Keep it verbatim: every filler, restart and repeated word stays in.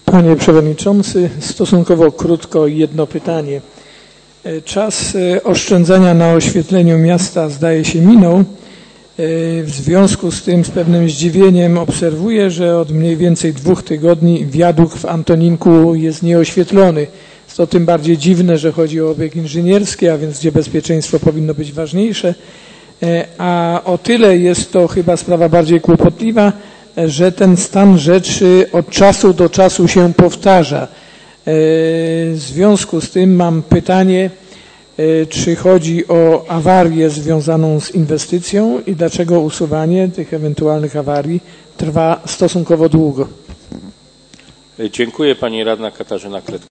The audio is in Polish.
Panie Przewodniczący, stosunkowo krótko jedno pytanie. Czas oszczędzania na oświetleniu miasta zdaje się minął. W związku z tym z pewnym zdziwieniem obserwuję, że od mniej więcej dwóch tygodni wiadukt w Antoninku jest nieoświetlony. Jest to tym bardziej dziwne, że chodzi o obiekt inżynierski, a więc gdzie bezpieczeństwo powinno być ważniejsze. A o tyle jest to chyba sprawa bardziej kłopotliwa, że ten stan rzeczy od czasu do czasu się powtarza. W związku z tym mam pytanie, czy chodzi o awarię związaną z inwestycją i dlaczego usuwanie tych ewentualnych awarii trwa stosunkowo długo. Dziękuję. Pani radna Katarzyna Kletka.